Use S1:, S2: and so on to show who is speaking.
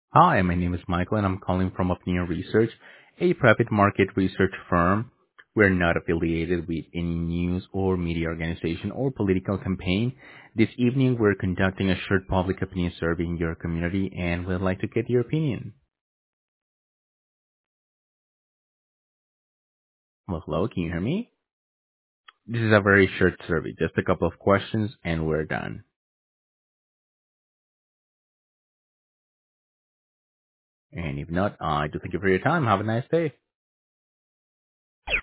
S1: Hi, my name is Michael, and I'm calling from Opinion Research, a private market research firm. We're not affiliated with any news or media organization or political campaign. This evening, we're conducting a short public opinion survey in your community, and we'd like to get your opinion. Well, hello, can you hear me? This is a very short survey, just a couple of questions, and we're done. And if not, I do thank you for your time. Have a nice day.